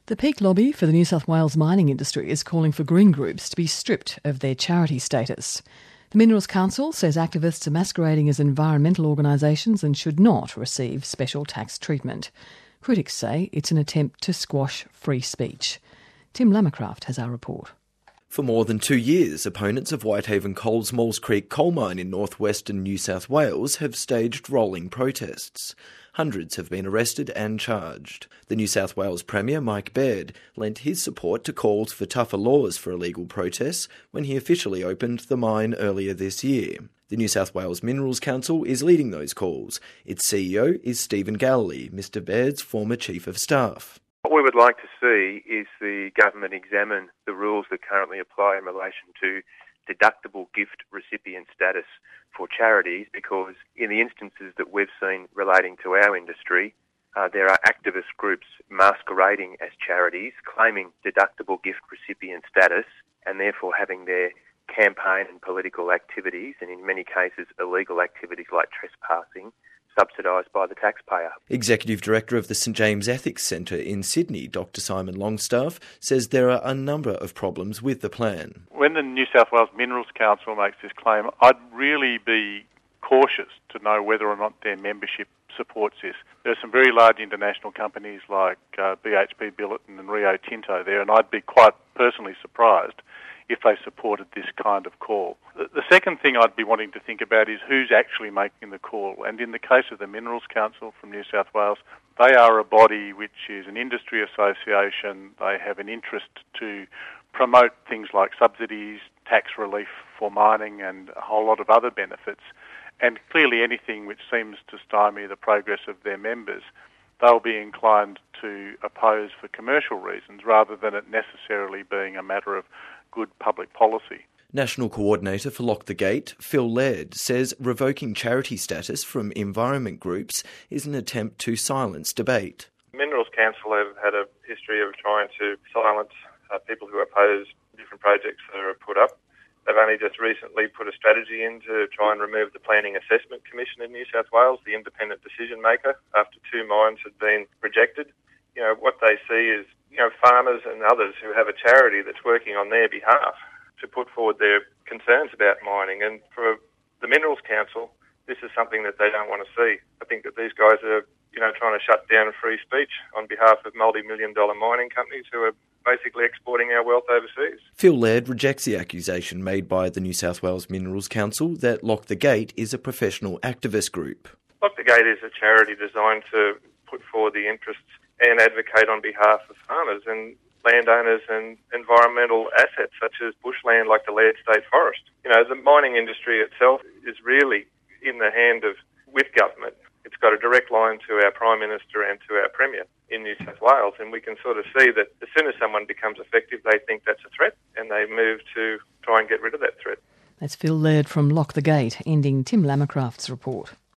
The peak lobby for the New South Wales mining industry is calling for green groups to be stripped of their charity status. The Minerals Council says activists are masquerading as environmental organisations and should not receive special tax treatment. Critics say it's an attempt to squash free speech. Tim Lamacraft has our report. For more than 2 years, opponents of Whitehaven Coal's Maules Creek coal mine in northwestern New South Wales have staged rolling protests. Hundreds have been arrested and charged. The New South Wales Premier, Mike Baird, lent his support to calls for tougher laws for illegal protests when he officially opened the mine earlier this year. The New South Wales Minerals Council is leading those calls. Its CEO is Stephen Galilee, Mr Baird's former Chief of Staff. What we would like to see is the government examine the rules that currently apply in relation to deductible gift recipient status for charities, because in the instances that we've seen relating to our industry, there are activist groups masquerading as charities, claiming deductible gift recipient status, and therefore having their campaign and political activities, and in many cases illegal activities like trespassing, subsidised by the taxpayer. Executive Director of the St James Ethics Centre in Sydney, Dr Simon Longstaff, says there are a number of problems with the plan. When the New South Wales Minerals Council makes this claim, I'd really be cautious to know whether or not their membership supports this. There are some very large international companies like BHP Billiton and Rio Tinto there, and I'd be quite personally surprised if they supported this kind of call. The second thing I'd be wanting to think about is who's actually making the call. And in the case of the Minerals Council from New South Wales, they are a body which is an industry association. They have an interest to promote things like subsidies, tax relief for mining and a whole lot of other benefits. And clearly anything which seems to stymie the progress of their members, they'll be inclined to oppose for commercial reasons rather than it necessarily being a matter of good public policy. National Coordinator for Lock the Gate, Phil Laird, says revoking charity status from environment groups is an attempt to silence debate. The Minerals Council have had a history of trying to silence people who oppose different projects that are put up. They've only just recently put a strategy in to try and remove the Planning Assessment Commission in New South Wales, the independent decision maker, after 2 mines had been rejected. What they see is farmers and others who have a charity that's working on their behalf to put forward their concerns about mining. And for the Minerals Council, this is something that they don't want to see. I think that these guys are, trying to shut down free speech on behalf of multi-million-dollar mining companies who are basically exporting our wealth overseas. Phil Laird rejects the accusation made by the New South Wales Minerals Council that Lock the Gate is a professional activist group. Lock the Gate is a charity designed to put forward the interests and advocate on behalf of farmers and landowners and environmental assets such as bushland like the Laird State Forest. The mining industry itself is really in the hand with government. It's got a direct line to our Prime Minister and to our Premier in New South Wales, and we can sort of see that as soon as someone becomes effective, they think that's a threat and they move to try and get rid of that threat. That's Phil Laird from Lock the Gate, ending Tim Lamacraft's report.